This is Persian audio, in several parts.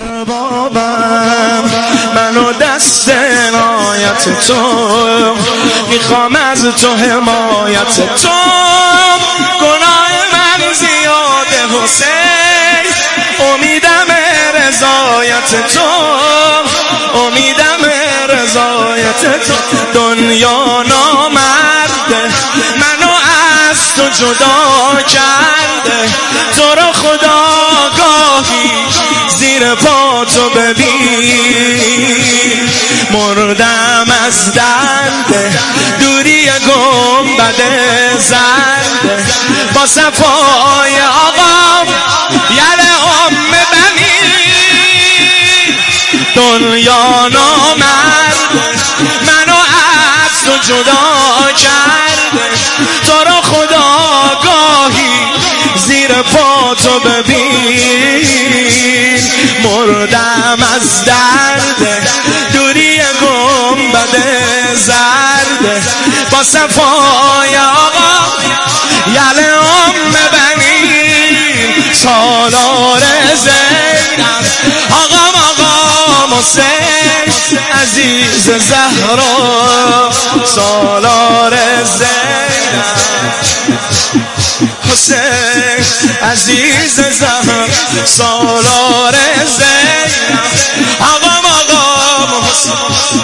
اربابم منو دست عنایت تو میخوام از تو حمایت تو گناه من زیاده حسین امیدم رضایت تو امیدم رضایت تو دنیا نامرده منو از تو جدا کرده تو رو خدا گاهی زیر پا تو ببین مردم از درد دوری گنبد زرد با صفای آقا یله بنی دنیا نامرد منو از تو جدا کرده تو رو خدا گاهی زیر پا تو ببین مردم از درد دوری گنبد زرد با صفای آقا یله بنی سالار زینب آقا حسین عزیز زهرا سالار زینب حسین عزیز زهرا سالار زینب آقا حسین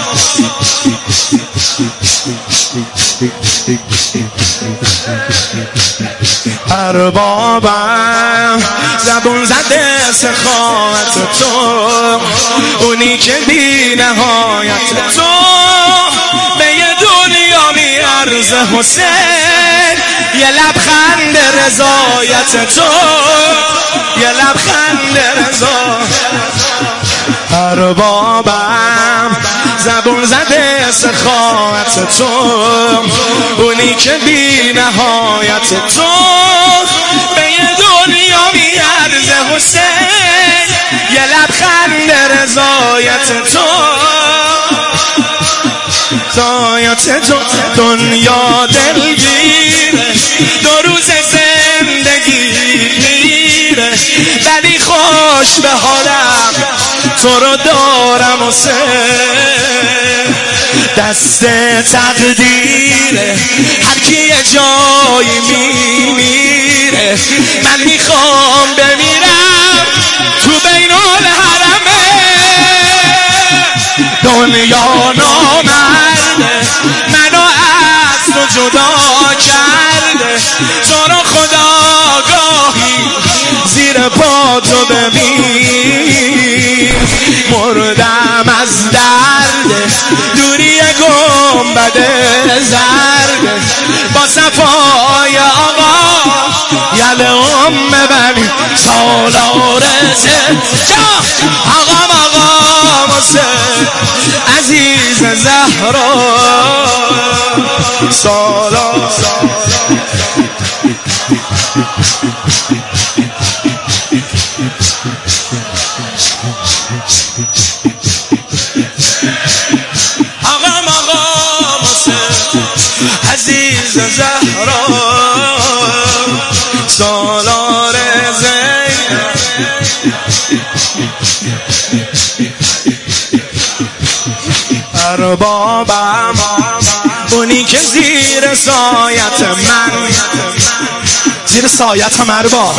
اربابم زبون زده سخاوت تو اونی که بی نهایت تو به یه دنیا میارزه حسین یه لبخند رضایت تو یه لبخند رضایت اربابم زبون زده سخاوت تو اونی که بی نهایت تو به یه دنیا میارزه حسین یه لبخند رضایت تو رضایت تو دنیا دلگیره دو روز زندگی میره ولی خوش به حالم تو رو دارم حسین دست تقدیره هر کی یه جایی میمیره من میخوام بمیرم تو بین الحرمه دنیا نامرده منو از تو جدا کرده تو رو خدا گاهی زیر پا تو ببین مردم از درد دوری گنبد زرد با صفای آقا یله بنی سالار آقا حسین عزیز زهرا سالار عزیز زهرا سالار زینب اربابم اونی که زیر سایت من زیر سایتم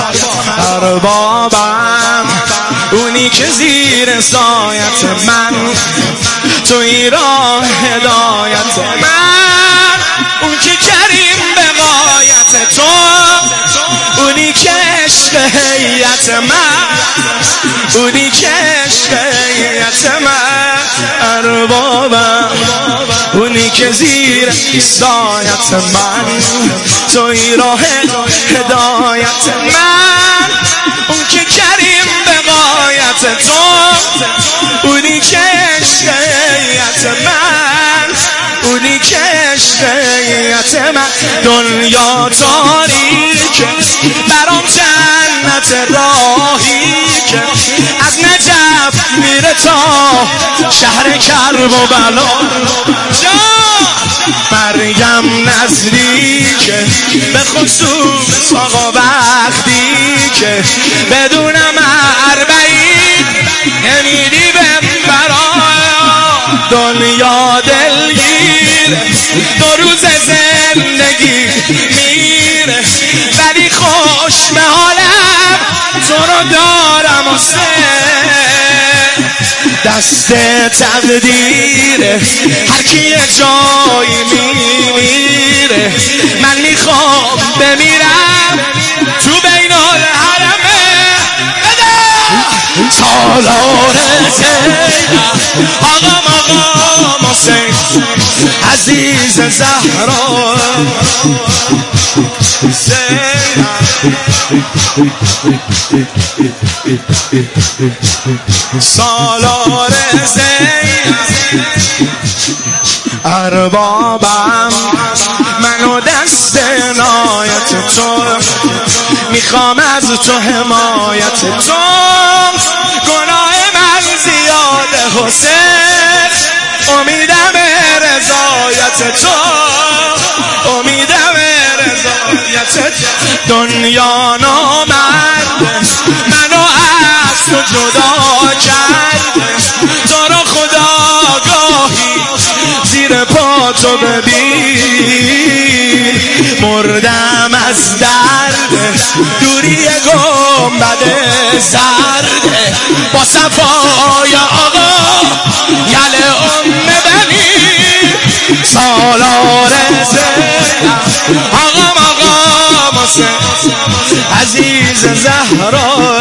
اربابم اونی که زیر سایت من توی راه هدایت من اون که کریم به غایت تو اونی که عشق هیئت من اونی که عشق هیئت من اربابم اونی که زیر سایت من توی راه هدایت من اون که کریم به غایت تو اونی که عشق هیئت من اونی که عشق هیئت من دنیا تاریکه برام جنت راهی که از نجف میره تا شهر کرب و بلا مریم نزدیکه به خصوص آقا وقتی که بدونم 40 دنیا دلگیره، 2 روز زندگی میره، ولی خوش به حالم تو رو دارم و دست تقدیره، هر کی یه جایی میمیره، من میخوام بمیرم تو بین الحرمه. سالار زینب آقا حسین عزیز زهرا سالار زینب اربابم منو دست عنایت تو میخوام، از تو حمایت تو، گناه من زیاده حسین، امیدم رضایت تو، امیدم رضایت تو. دنیا نامرد منو از تو جدا کرد، تو رو خداگاهی زیر پا تو ببین، مردم از درد دوری گنبد زرد، با صفای آقا یل بنی سالار زینب آقا حسین عزیز زهرا.